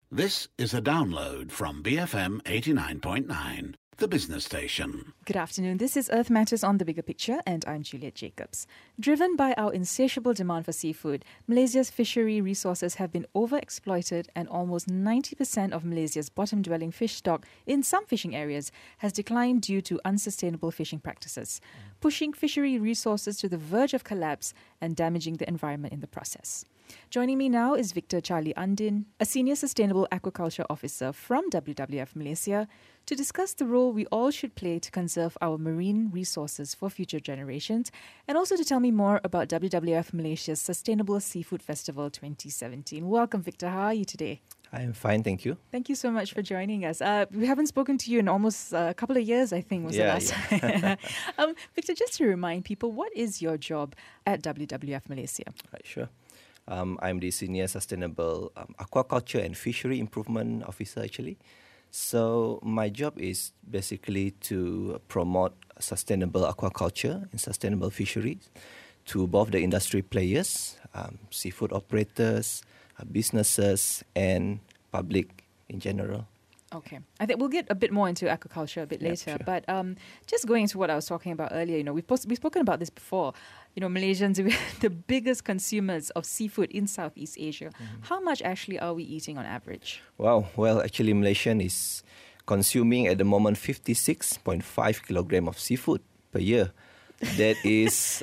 This is a download from BFM 89.9, the business station. Good afternoon. This is Earth Matters on the Bigger Picture, and I'm Juliet Jacobs. Driven by our insatiable demand for seafood, Malaysia's fishery resources have been overexploited, and almost 90% of Malaysia's bottom-dwelling fish stock in some fishing areas has declined due to unsustainable fishing practices, pushing fishery resources to the verge of collapse and damaging the environment in the process. Joining me now is Victor Charlie Andin, a Senior Sustainable Aquaculture Officer from WWF Malaysia, to discuss the role we all should play to conserve our marine resources for future generations, and also to tell me more about WWF Malaysia's Sustainable Seafood Festival 2017. Welcome, Victor. How are you today? I am fine, thank you. Thank you so much for joining us. We haven't spoken to you in almost a couple of years, I think, was the last time. Victor, just to remind people, what is your job at WWF Malaysia? Right, sure. I'm the Senior Sustainable Aquaculture and Fishery Improvement Officer, actually. So my job is basically to promote sustainable aquaculture and sustainable fisheries to both the industry players, seafood operators, businesses, and public in general. Okay. I think we'll get a bit more into aquaculture a bit later. Sure. But just going into what I was talking about earlier, we've spoken about this before. Malaysians, we're the biggest consumers of seafood in Southeast Asia. Mm-hmm. How much actually are we eating on average? Wow. Well, actually, Malaysian is consuming at the moment 56.5 kilogram of seafood per year. That is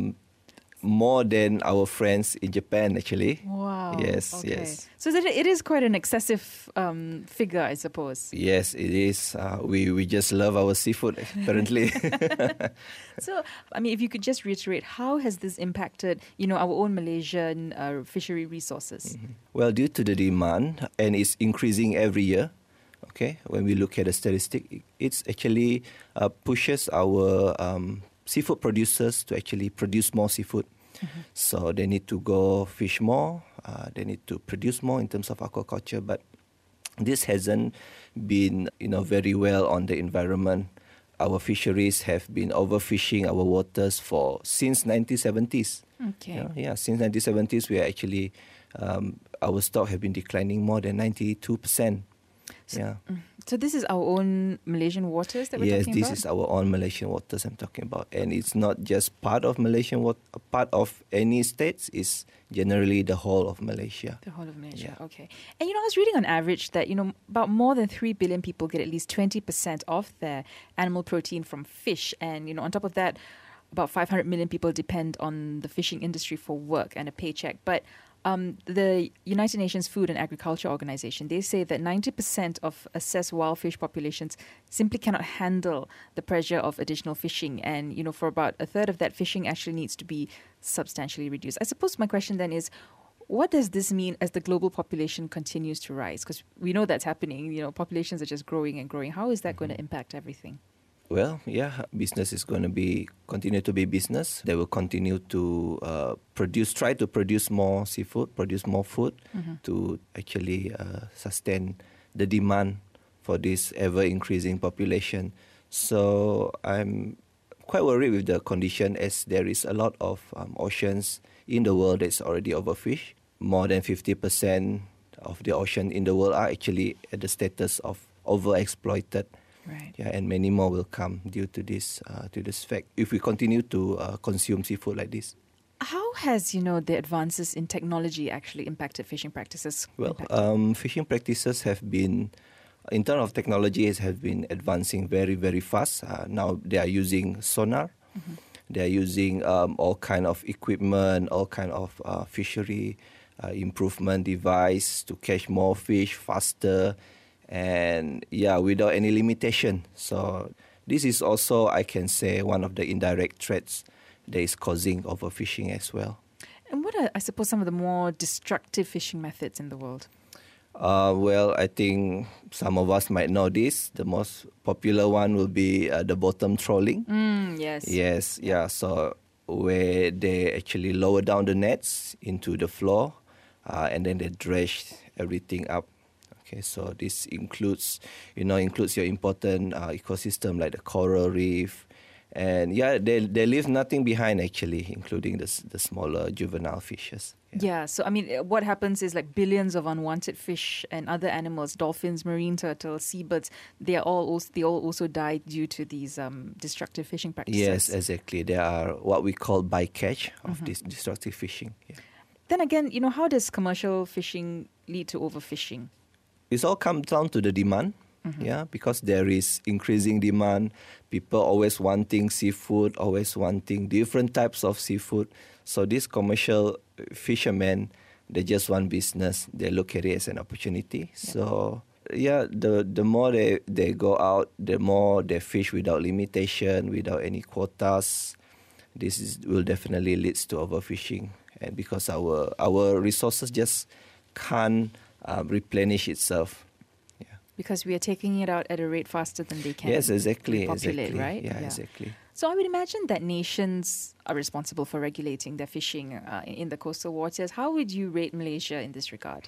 more than our friends in Japan, actually. Wow. Yes, okay. yes. So it is quite an excessive figure, I suppose. Yes, it is. We just love our seafood, apparently. So, if you could just reiterate, how has this impacted, our own Malaysian fishery resources? Mm-hmm. Well, due to the demand, and it's increasing every year, okay, when we look at the statistic, it's actually pushes our seafood producers to actually produce more seafood. Mm-hmm. So they need to go fish more, they need to produce more in terms of aquaculture, but this hasn't been, very well on the environment. Our fisheries have been overfishing our waters since 1970s. Okay. Since 1970s, we are actually, our stock have been declining more than 92%. So this is our own Malaysian waters that we're talking about? Yes, this is our own Malaysian waters I'm talking about. And it's not just part of Malaysian water, part of any states, it's generally the whole of Malaysia. The whole of Malaysia, okay. And I was reading on average that, about more than 3 billion people get at least 20% of their animal protein from fish. And, on top of that, about 500 million people depend on the fishing industry for work and a paycheck. But the United Nations Food and Agriculture Organization, they say that 90% of assessed wild fish populations simply cannot handle the pressure of additional fishing. And, for about a third of that, fishing actually needs to be substantially reduced. I suppose my question then is, what does this mean as the global population continues to rise? Because we know that's happening. Populations are just growing and growing. How is that going to impact everything? Well, business is going to continue to be business. They will continue to try to produce more seafood, produce more food to actually sustain the demand for this ever-increasing population. So I'm quite worried with the condition, as there is a lot of oceans in the world that's already overfished. More than 50% of the ocean in the world are actually at the status of overexploited. Right. Yeah, and many more will come due to this fact if we continue to consume seafood like this. How has, the advances in technology actually impacted fishing practices? Well, fishing practices have been, in terms of technology, have been advancing very, very fast. Now they are using sonar. Mm-hmm. They are using all kind of equipment, all kind of fishery improvement device to catch more fish faster. And without any limitation. So this is also, I can say, one of the indirect threats that is causing overfishing as well. And what are, I suppose, some of the more destructive fishing methods in the world? Well, I think some of us might know this. The most popular one will be the bottom trawling. Yes. Yes, yeah. So where they actually lower down the nets into the floor and then they dredge everything up. Okay, so this includes your important ecosystem like the coral reef And yeah, they leave nothing behind actually, including the smaller juvenile fishes. Yeah, so I mean, what happens is like billions of unwanted fish and other animals, dolphins, marine turtles, seabirds, they all also die due to these destructive fishing practices. Yes, exactly. They are what we call bycatch of this destructive fishing. Yeah. Then again, how does commercial fishing lead to overfishing? It all comes down to the demand. Yeah, because there is increasing demand, people always wanting seafood, always wanting different types of seafood. So these commercial fishermen, they just want business. They look at it as an opportunity. Yeah. So yeah, the more they go out, the more they fish without limitation, without any quotas. Will definitely lead to overfishing, and because our resources just can't replenish itself. Because we are taking it out at a rate faster than they can. Yes, exactly. Populate, right? Yeah, exactly. So I would imagine that nations are responsible for regulating their fishing in the coastal waters. How would you rate Malaysia in this regard?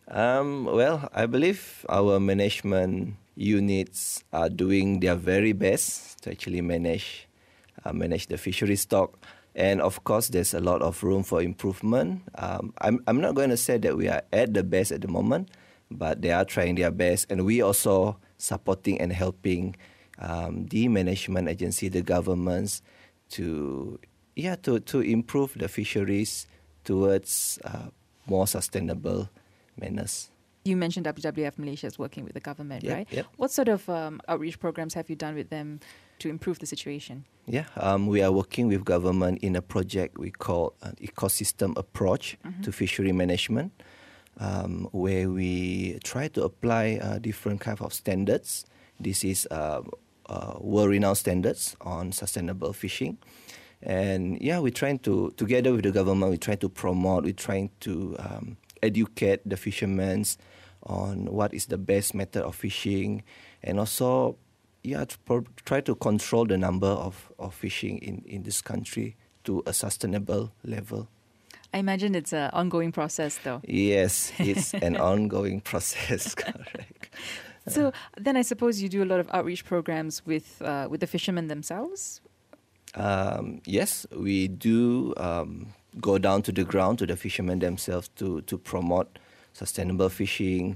Well, I believe our management units are doing their very best to actually manage the fishery stock. And of course, there's a lot of room for improvement. I'm not going to say that we are at the best at the moment, but they are trying their best, and we also supporting and helping the management agency, the governments, to improve the fisheries towards more sustainable manners. You mentioned WWF Malaysia is working with the government, right? Yep. What sort of outreach programs have you done with them to improve the situation? Yeah, we are working with government in a project we call an ecosystem approach to fishery management. Where we try to apply different kinds of standards. This is world-renowned standards on sustainable fishing. And yeah, we're trying to, together with the government, we're trying to promote, we're trying to educate the fishermen on what is the best method of fishing, and also try to control the number of fishing in this country to a sustainable level. I imagine it's an ongoing process, though. Yes, it's an ongoing process, correct. So then I suppose you do a lot of outreach programs with the fishermen themselves? Yes, we do go down to the ground to the fishermen themselves to promote sustainable fishing,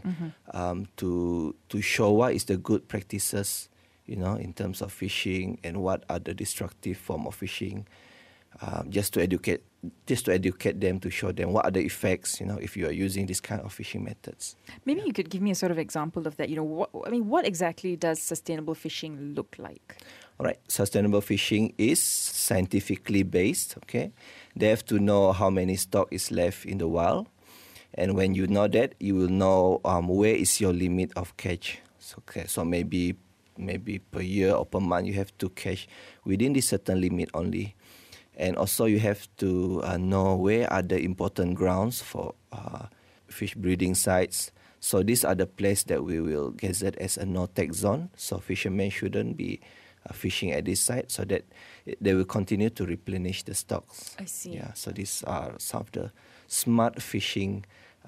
to show what is the good practices, in terms of fishing and what are the destructive form of fishing. Just to educate them, to show them what are the effects, if you are using this kind of fishing methods. Maybe you could give me a sort of example of that. What exactly does sustainable fishing look like? All right, sustainable fishing is scientifically based. Okay, they have to know how many stock is left in the wild, and when you know that, you will know where is your limit of catch. So maybe per year or per month you have to catch within this certain limit only. And also you have to know where are the important grounds for fish breeding sites. So these are the places that we will gazette as a no-take zone. So fishermen shouldn't be fishing at this site, so that they will continue to replenish the stocks. I see. Yeah. So these are some of the smart fishing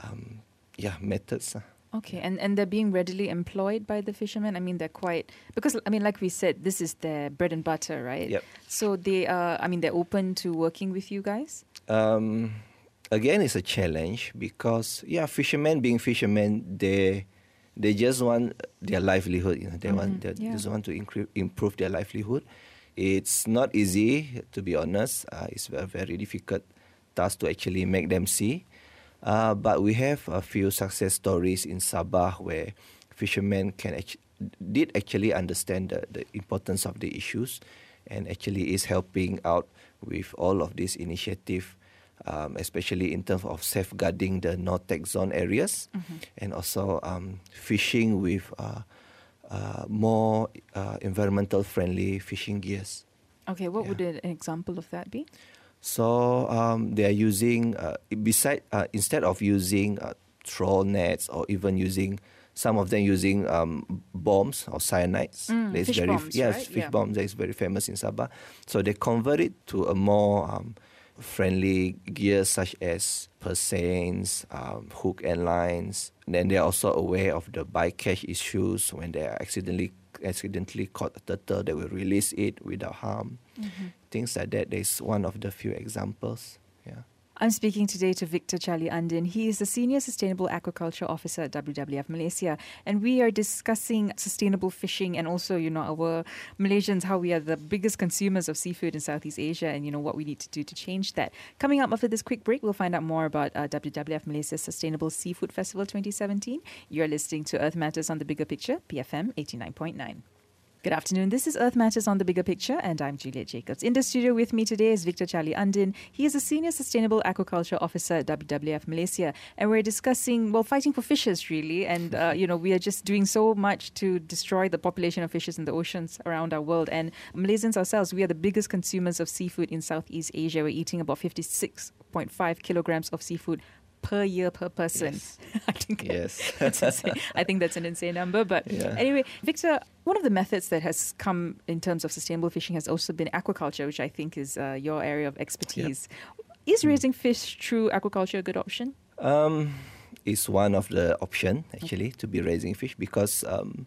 methods. Okay, and they're being readily employed by the fishermen? I mean, they're quite... Because, like we said, this is their bread and butter, right? Yep. So they're open to working with you guys? Again, it's a challenge because, fishermen being fishermen, they just want their livelihood. They just want to improve their livelihood. It's not easy, to be honest. It's a very difficult task to actually make them see. But we have a few success stories in Sabah where fishermen did actually understand the importance of the issues, and actually is helping out with all of these initiatives, especially in terms of safeguarding the no-take zone areas, and also fishing with more environmental friendly fishing gears. Okay, what would an example of that be? So they are using, instead of using trawl nets, or even some of them using bombs or cyanides. Fish bombs, right? Fish bombs that is very famous in Sabah. So they convert it to a more friendly gear, such as purse seines, hook and lines. And then they are also aware of the bycatch issues when they are accidentally accidentally caught a turtle, they will release it without harm. Things like that. There's one of the few examples. Yeah. I'm speaking today to Victor Charlie Andin. He is the Senior Sustainable Aquaculture Officer at WWF Malaysia. And we are discussing sustainable fishing and also, our Malaysians, how we are the biggest consumers of seafood in Southeast Asia and, what we need to do to change that. Coming up after this quick break, we'll find out more about WWF Malaysia's Sustainable Seafood Festival 2017. You're listening to Earth Matters on the Bigger Picture, BFM 89.9. Good afternoon. This is Earth Matters on the Bigger Picture, and I'm Juliet Jacobs. In the studio with me today is Victor Charlie Andin. He is a Senior Sustainable Aquaculture Officer at WWF Malaysia, and we're discussing, fighting for fishes, really. And, we are just doing so much to destroy the population of fishes in the oceans around our world. And Malaysians ourselves, we are the biggest consumers of seafood in Southeast Asia. We're eating about 56.5 kilograms of seafood per year per person. Yes. I think Yes. that's insane. I think that's an insane number. But anyway, Victor, one of the methods that has come in terms of sustainable fishing has also been aquaculture, which I think is your area of expertise. Yep. Is raising fish through aquaculture a good option? It's one of the options, actually, to be raising fish because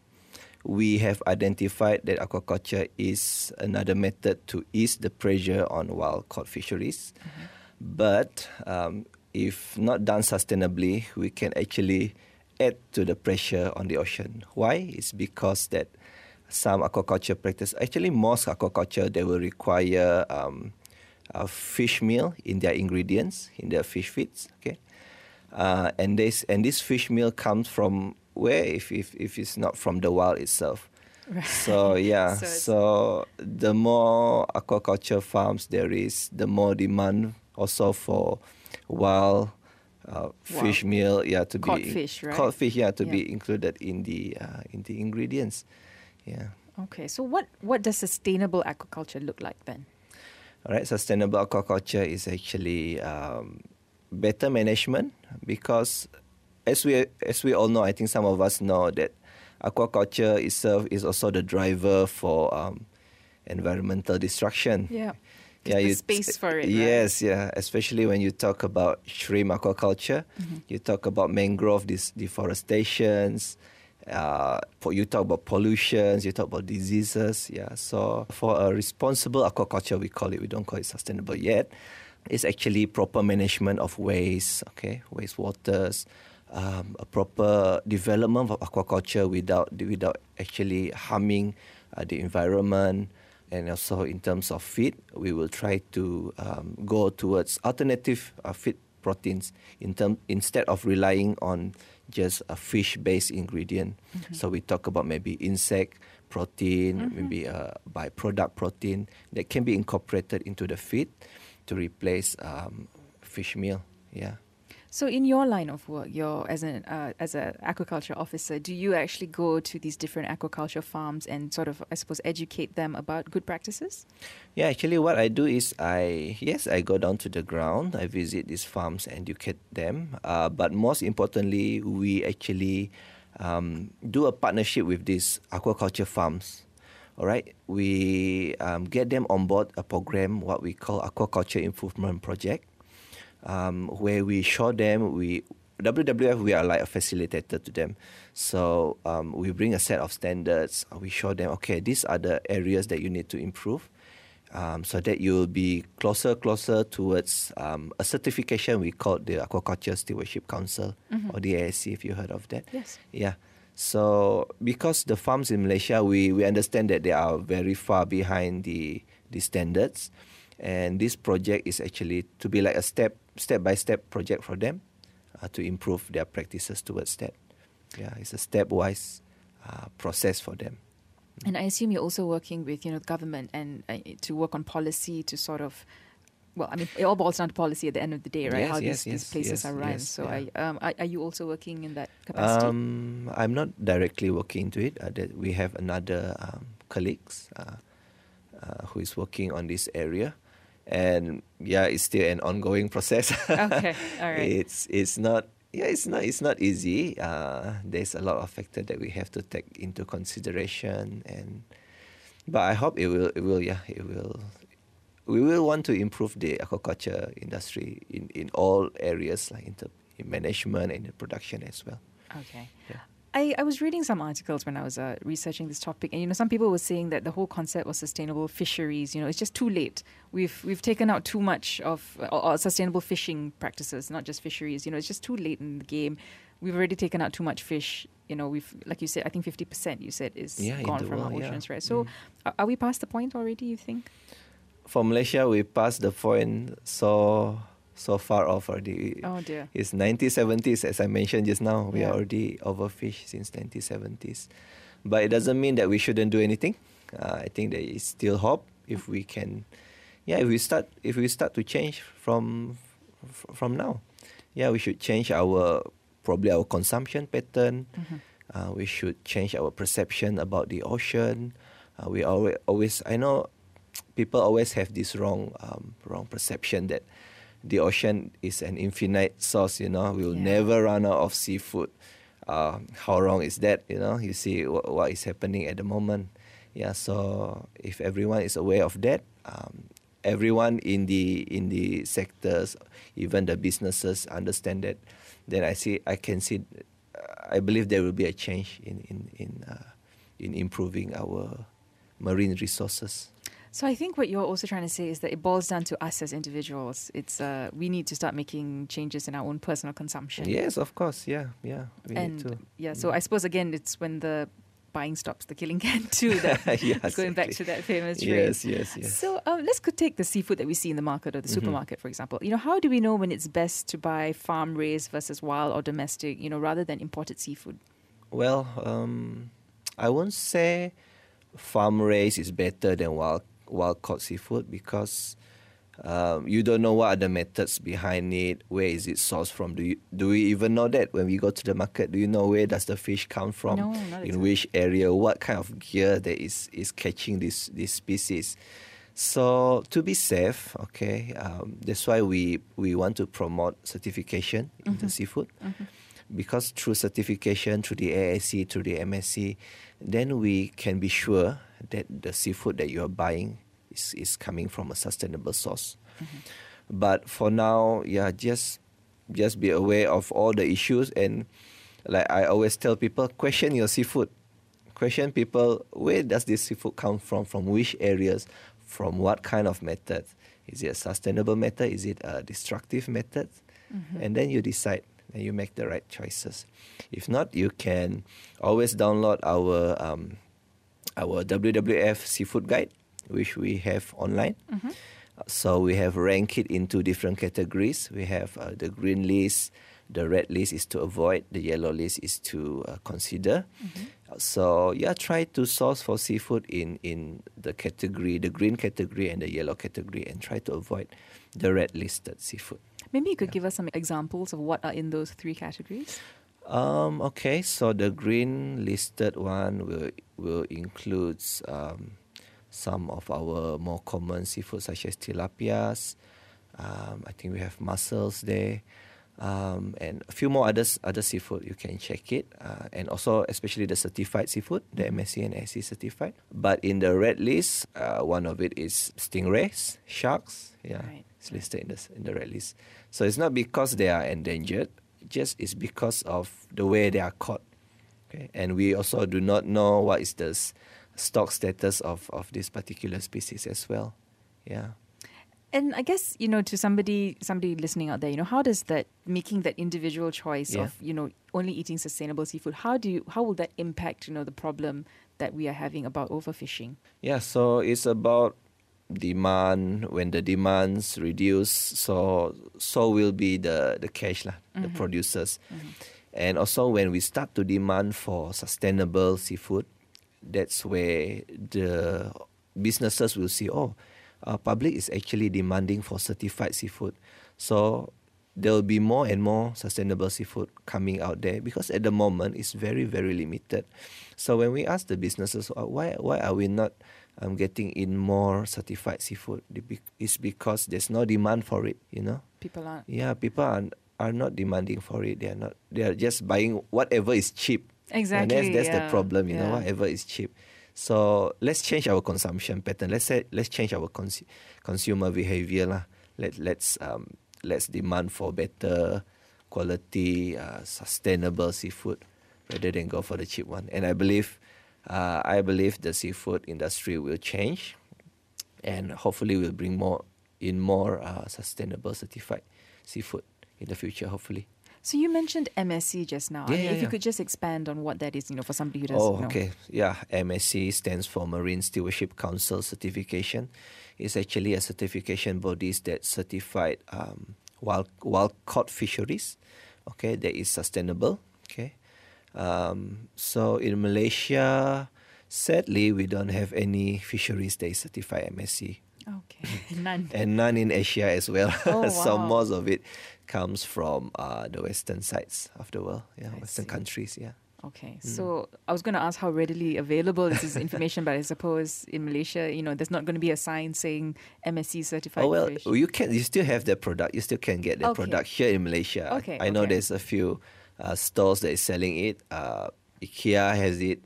we have identified that aquaculture is another method to ease the pressure on wild-caught fisheries. But if not done sustainably, we can actually add to the pressure on the ocean. Why? It's because that some aquaculture practice, actually most aquaculture, they will require a fish meal in their ingredients, in their fish feeds. Okay, and this fish meal comes from where? If it's not from the wild itself. Right. So so the more aquaculture farms there is, the more demand also for wild fish meal, to caught be fish, right? Caught fish, to be included in the ingredients. Yeah. Okay, so what does sustainable aquaculture look like then? All right, sustainable aquaculture is actually better management because as we all know, I think some of us know that aquaculture itself is also the driver for environmental destruction. Yeah. The space for it. Yes, right? especially when you talk about shrimp aquaculture, you talk about mangrove deforestations, you talk about pollutions, you talk about diseases. Yeah, so for a responsible aquaculture, we call it. We don't call it sustainable yet. It's actually proper management of waste, wastewaters, a proper development of aquaculture without actually harming the environment. And also in terms of feed, we will try to go towards alternative feed proteins instead of relying on just a fish-based ingredient. So we talk about maybe insect protein, maybe a byproduct protein that can be incorporated into the feed to replace fish meal. Yeah. So in your line of work, as an aquaculture officer, do you actually go to these different aquaculture farms and sort of, I suppose, educate them about good practices? Yeah, actually what I do is I go down to the ground, I visit these farms, educate them. But most importantly, we actually do a partnership with these aquaculture farms. All right, we get them on board a program, what we call Aquaculture Improvement Project. Where we show them, WWF, we are like a facilitator to them. So we bring a set of standards. We show them, okay, these are the areas that you need to improve so that you will be closer towards a certification we call the Aquaculture Stewardship Council, or the ASC, if you heard of that. Yes. Yeah. So because the farms in Malaysia, we understand that they are very far behind the standards. And this project is actually to be like a step-by-step project for them to improve their practices towards that. Yeah, it's a stepwise process for them. And I assume you're also working with, government and to work on policy to sort of, it all boils down to policy at the end of the day, right? How these places are run. So are you also working in that capacity? I'm not directly working into it. We have another colleagues who is working on this area. And it's still an ongoing process. Okay, all right. It's not easy. There's a lot of factors that we have to take into consideration, but I hope it will. We will want to improve the aquaculture industry in all areas, like in management and in production as well. Okay. Yeah. I was reading some articles when I was researching this topic, and some people were saying that the whole concept of sustainable fisheries, it's just too late. We've taken out too much of or sustainable fishing practices, not just fisheries. It's just too late in the game. We've already taken out too much fish. We've, like you said, I think 50% you said is gone from our oceans, right? So, are we past the point already? You think? For Malaysia, we passed the point so far off already. Oh dear. It's 1970s, as I mentioned just now. We are already overfished since 1970s. But it doesn't mean that we shouldn't do anything. I think there is still hope if we can. If we start to change from now. We should change our consumption pattern. We should change our perception about the ocean. We always I know people always have this wrong perception that the ocean is an infinite source, we'll never run out of seafood. How wrong is that, You see what is happening at the moment. So if everyone is aware of that, everyone in the sectors, even the businesses understand that, then I believe there will be a change in improving our marine resources. So I think what you're also trying to say is that it boils down to us as individuals. It's we need to start making changes in our own personal consumption. Yes, of course. We need to. So I suppose again, it's when the buying stops, the killing can too. That going back to that famous phrase. Yes. So let's take the seafood that we see in the market or the supermarket, for example. How do we know when it's best to buy farm raised versus wild or domestic? Rather than imported seafood. Well, I won't say farm raised is better than wild caught seafood because you don't know what are the methods behind it. Where is it sourced from? Do we even know that when we go to the market? Do you know where does the fish come from? No, not exactly. In which area? What kind of gear that is catching this species? So to be safe, that's why we want to promote certification in the seafood. Because through certification, through the ASC, through the MSC, then we can be sure that the seafood that you are buying is coming from a sustainable source. But for now, just be aware of all the issues. And like I always tell people, question your seafood. Question people, where does this seafood come from? From which areas? From what kind of method? Is it a sustainable method? Is it a destructive method? And then you decide. And you make the right choices. If not, you can always download our WWF Seafood Guide, which we have online. So we have ranked it into different categories. We have the green list, the red list is to avoid, the yellow list is to consider. So try to source for seafood in the category, the green category and the yellow category, and try to avoid the red listed seafood. Maybe you could give us some examples of what are in those three categories. So the green listed one will include some of our more common seafood such as tilapias. I think we have mussels there. And a few more other seafood, you can check it. And also especially the certified seafood, the MSC and SC certified. But in the red list, one of it is stingrays, sharks. Right. It's listed in the red list. So it's not because they are endangered, just it's because of the way they are caught. Okay? And we also do not know what is the stock status of this particular species as well. And I guess, to somebody listening out there, how does that, making that individual choice of, only eating sustainable seafood, how will that impact, the problem that we are having about overfishing? So it's about demand. When the demands reduce, so will be the cash, the producers. And also when we start to demand for sustainable seafood, that's where the businesses will see, public is actually demanding for certified seafood. So there will be more and more sustainable seafood coming out there because at the moment it's very, very limited. So when we ask the businesses, why are we not getting in more certified seafood? It's because there's no demand for it, People aren't. People are not demanding for it. They are just buying whatever is cheap. Exactly. And that's the problem, whatever is cheap. So let's change our consumption pattern. Let's change our consumer behavior. Let's demand for better quality, sustainable seafood rather than go for the cheap one. And I believe the seafood industry will change, and hopefully will bring more sustainable certified seafood in the future, hopefully. So you mentioned MSC just now. If you could just expand on what that is, for somebody who doesn't know. Okay. Yeah, MSC stands for Marine Stewardship Council certification. It's actually a certification bodies that certified wild caught fisheries. Okay, that is sustainable. Okay. So in Malaysia, sadly, we don't have any fisheries that is certified MSC. Okay, none. And none in Asia as well. Oh, wow. So most of it comes from the western sides of the world, Western see. countries, Okay, so I was going to ask how readily available this is information, but I suppose in Malaysia, there's not going to be a sign saying MSC certified fish. You still have the product. You still can get the product here in Malaysia. Okay, I know there's a few stores that is selling it. IKEA has it.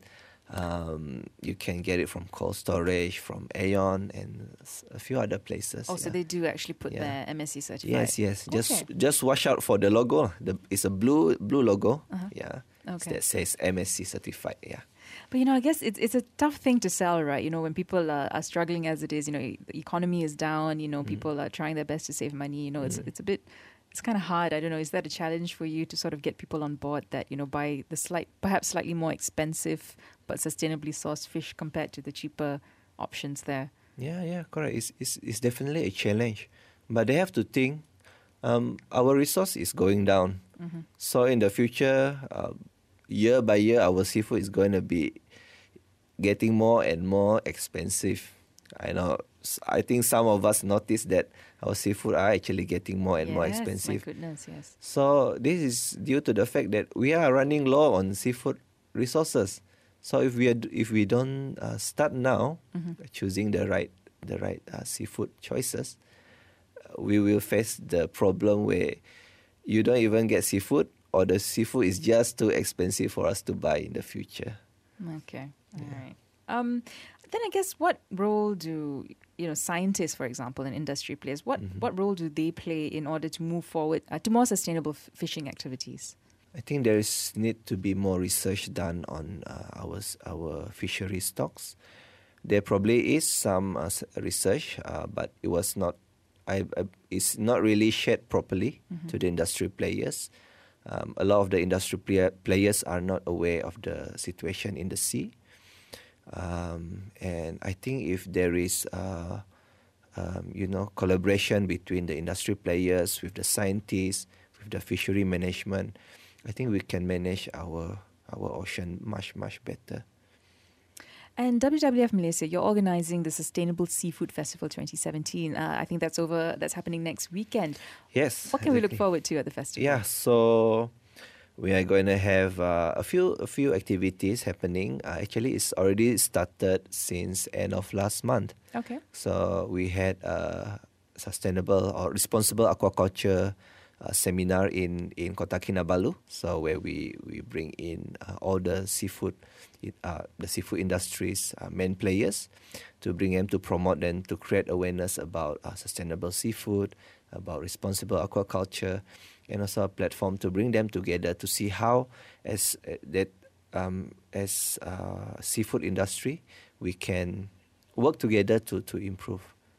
You can get it from Cold Storage, from Aeon, and a few other places. So they do actually put their MSC certified. Yes. Just watch out for the logo. It's a blue logo. Okay. That says MSC certified. Yeah. But I guess it's a tough thing to sell, right? When people are struggling as it is, the economy is down. People are trying their best to save money. It's kind of hard. I don't know. Is that a challenge for you to sort of get people on board that buy the perhaps slightly more expensive but sustainably sourced fish compared to the cheaper options there? Yeah, correct. It's definitely a challenge, but they have to think. Our resource is going down, so in the future, year by year, our seafood is going to be getting more and more expensive. I know. I think some of us noticed that our seafood are actually getting more and more expensive. My goodness, yes. So this is due to the fact that we are running low on seafood resources. So if we don't start now choosing the right seafood choices, we will face the problem where you don't even get seafood, or the seafood is just too expensive for us to buy in the future. Okay, all right. Then I guess what role do scientists, for example, and industry players, what role do they play in order to move forward to more sustainable fishing activities? I think there need to be more research done on our fishery stocks. There probably is some research, but it was not. It's not really shared properly to the industry players. A lot of the industry players are not aware of the situation in the sea. And I think if there is, collaboration between the industry players with the scientists, with the fishery management, I think we can manage our ocean much better. And WWF Malaysia, you're organising the Sustainable Seafood Festival 2017. I think that's happening next weekend. Yes. What can we look forward to at the festival? Yeah, so we are going to have a few activities happening. Actually, it's already started since end of last month. Okay. So we had a sustainable or responsible aquaculture seminar in Kota Kinabalu. So where we bring in all the seafood industry's main players to bring them, to promote them, to create awareness about sustainable seafood, about responsible aquaculture, and also a platform to bring them together to see how, as seafood industry, we can work together to improve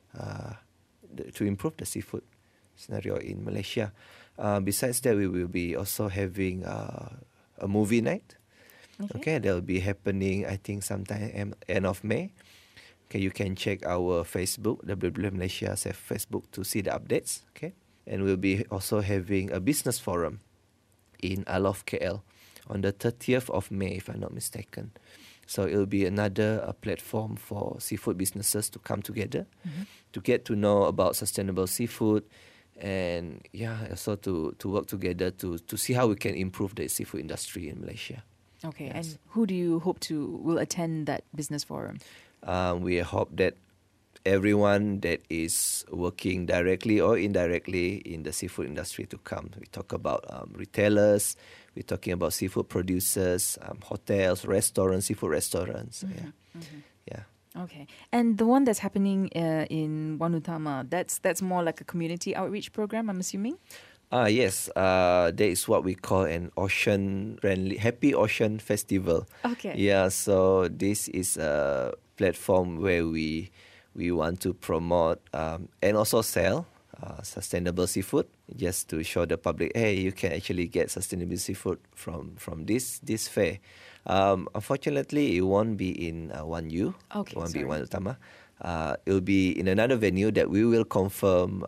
the seafood scenario in Malaysia. Besides that, we will be also having a movie night. Okay, that will be happening, I think, sometime end of May. Okay, you can check our Facebook, WWF Malaysia's Facebook, to see the updates. Okay, and we'll be also having a business forum in Alof KL on the 30th of May, if I'm not mistaken. So it will be another platform for seafood businesses to come together, to get to know about sustainable seafood, and also to work together to see how we can improve the seafood industry in Malaysia. Okay, yes. And who do you hope will attend that business forum? We hope that everyone that is working directly or indirectly in the seafood industry to come. We talk about retailers, we're talking about seafood producers, hotels, restaurants, seafood restaurants. Yeah. Okay, and the one that's happening in One Utama, that's more like a community outreach program, I'm assuming? Yes, that is what we call an ocean-friendly, Happy Ocean Festival. Okay. Yeah, so this is a platform where we want to promote and also sell sustainable seafood, just to show the public, hey, you can actually get sustainable seafood from this fair. Unfortunately, it won't be in 1U. Okay, It won't be in sorry. 1 Utama. It will be in another venue that we will confirm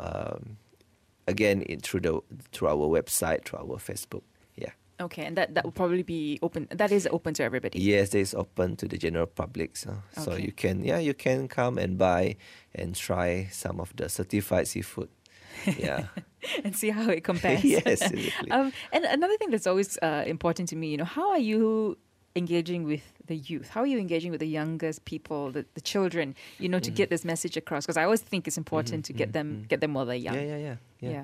again through our website, through our Facebook. Yeah. Okay, and that will probably be open. That is open to everybody. Yes, it's open to the general public. So Okay. you can come and buy and try some of the certified seafood. Yeah. And see how it compares. Yes, exactly. And another thing that's always important to me, how are you engaging with the youth? How are you engaging with the youngest people, the children, to get this message across? Because I always think it's important to get them while they're young. Yeah.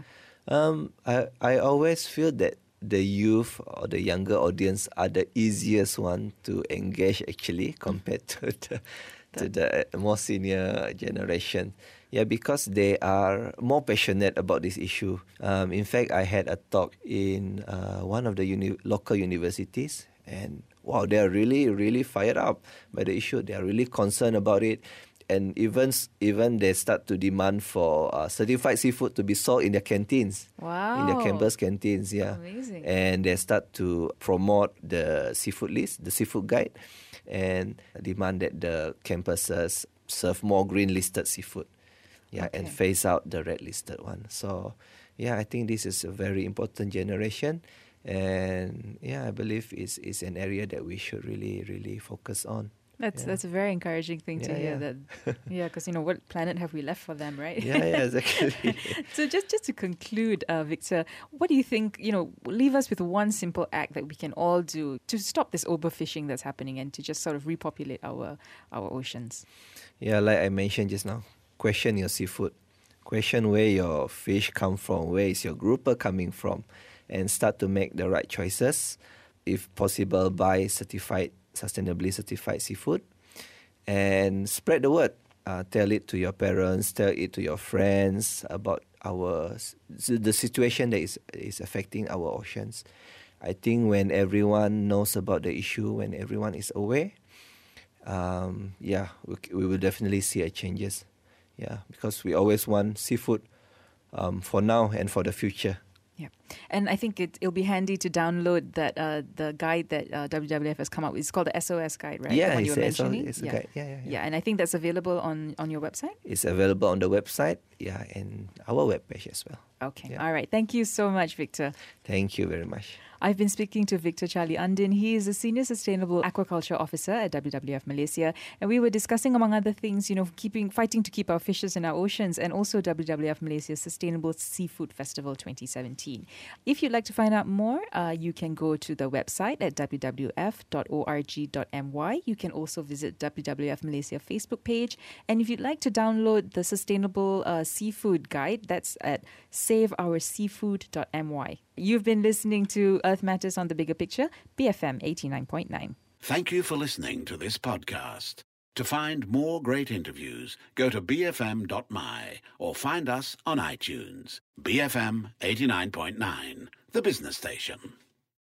I always feel that the youth or the younger audience are the easiest one to engage actually compared to the more senior generation. Yeah, because they are more passionate about this issue. In fact, I had a talk in one of the local universities, and wow, they are really, really fired up by the issue. They are really concerned about it. And even they start to demand for certified seafood to be sold in their canteens. Wow. In their campus canteens, yeah. Amazing. And they start to promote the seafood list, the seafood guide, and demand that the campuses serve more green listed seafood. Yeah, Okay. and phase out the red listed one. So, yeah, I think this is a very important generation. And yeah, I believe it's an area that we should really, really focus on. That's a very encouraging thing to Yeah, hear. yeah. That because what planet have we left for them, right? Yeah, exactly. So just to conclude, Victor, what do you think? Leave us with one simple act that we can all do to stop this overfishing that's happening and to just sort of repopulate our oceans. Yeah, like I mentioned just now, question your seafood. Question where your fish come from, where is your grouper coming from, and start to make the right choices. If possible, buy sustainably certified seafood, and spread the word. Tell it to your parents, tell it to your friends about the situation that is affecting our oceans. I think when everyone knows about the issue, when everyone is aware, we will definitely see a changes. Yeah, because we always want seafood for now and for the future. Yeah, and I think it'll be handy to download that the guide that WWF has come up with. It's called the SOS guide, right? Yeah, the one it's you were a mentioning. guide. Yeah. Yeah, and I think that's available on your website. It's available on the website, and our webpage as well. Okay, Yeah. all right. Thank you so much, Victor. Thank you very much. I've been speaking to Victor Charlie Undin. He is a Senior Sustainable Aquaculture Officer at WWF Malaysia. And we were discussing, among other things, fighting to keep our fishes in our oceans, and also WWF Malaysia's Sustainable Seafood Festival 2017. If you'd like to find out more, you can go to the website at wwf.org.my. You can also visit WWF Malaysia Facebook page. And if you'd like to download the Sustainable Seafood Guide, that's at saveourseafood.my. You've been listening to Earth Matters on the Bigger Picture, BFM 89.9. Thank you for listening to this podcast. To find more great interviews, go to bfm.my or find us on iTunes. BFM 89.9, the business station.